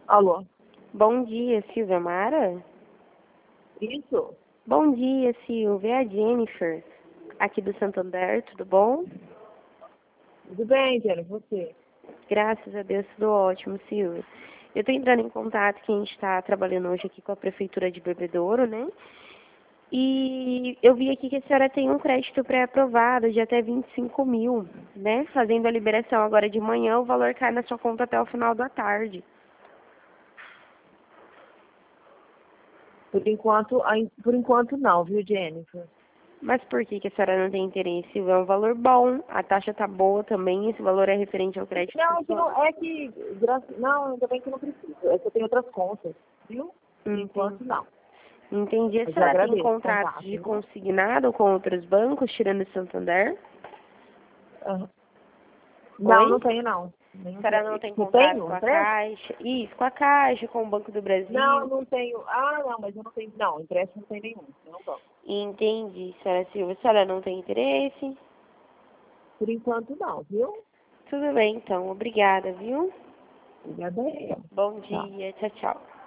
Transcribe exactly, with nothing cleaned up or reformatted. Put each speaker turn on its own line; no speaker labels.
Alô?
Bom dia, Silvia Mara?
Isso?
Bom dia, Silvia. É a Jennifer, aqui do Santander, tudo bom?
Tudo bem, Jennifer, você?
Graças a Deus, tudo ótimo, Silvia. Eu estou entrando em contato que a gente está trabalhando hoje aqui com a Prefeitura de Bebedouro, né? E eu vi aqui que a senhora tem um crédito pré-aprovado de até vinte e cinco mil, né? Fazendo a liberação agora de manhã, o valor cai na sua conta até o final da tarde.
Por enquanto, ai- por enquanto não, viu, Jennifer?
Mas por que que a senhora não tem interesse? É um valor bom, a taxa tá boa também, esse valor é referente ao crédito
Não, é que
pessoal.
não, é que, gra- não, ainda bem que eu não preciso. É que eu tenho outras contas, viu? Por
Entendi.
enquanto, não.
Entendi. A
Mas eu
senhora tem
agradeço o
contratos
contato,
de
viu?
consignado com outros bancos, tirando o Santander?
Aham. Não,
Oi?
não tenho, não.
A
Nenhum
senhora
te-
não tem
Não
contato
tenho?
com a
Empréstimo?
Caixa? Isso, com a Caixa, com o Banco do
Não,
Brasil.
não tenho. Ah, não, mas eu não tenho. Não, empréstimo não tem nenhum. Não banco.
Entendi, senhora Silva. A senhora não tem interesse?
Por enquanto, não, viu?
Tudo bem, então. Obrigada, viu?
Obrigada.
Bom
Tchau.
dia. Tchau, tchau.